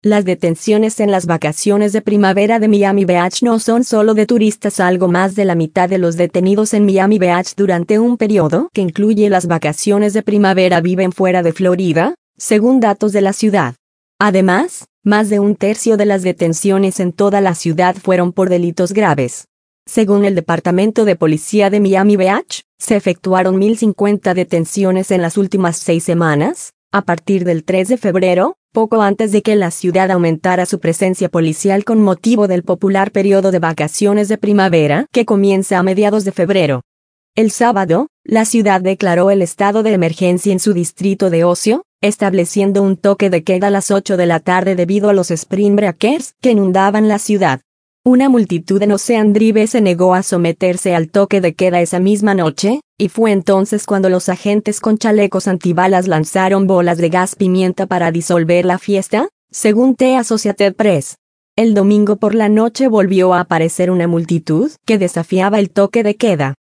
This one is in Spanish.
Las detenciones en las vacaciones de primavera de Miami Beach no son solo de turistas. Algo más de la mitad de los detenidos en Miami Beach durante un periodo que incluye las vacaciones de primavera viven fuera de Florida, según datos de la ciudad. Además, más de un tercio de las detenciones en toda la ciudad fueron por delitos graves. Según el Departamento de Policía de Miami Beach, se efectuaron 1.050 detenciones en las últimas 6 semanas, a partir del 3 de febrero, poco antes de que la ciudad aumentara su presencia policial con motivo del popular periodo de vacaciones de primavera que comienza a mediados de febrero. El sábado, la ciudad declaró el estado de emergencia en su distrito de ocio, estableciendo un toque de queda a las 8 de la tarde debido a los spring breakers que inundaban la ciudad. Una multitud en Ocean Drive se negó a someterse al toque de queda esa misma noche, y fue entonces cuando los agentes con chalecos antibalas lanzaron bolas de gas pimienta para disolver la fiesta, según The Associated Press. El domingo por la noche volvió a aparecer una multitud que desafiaba el toque de queda.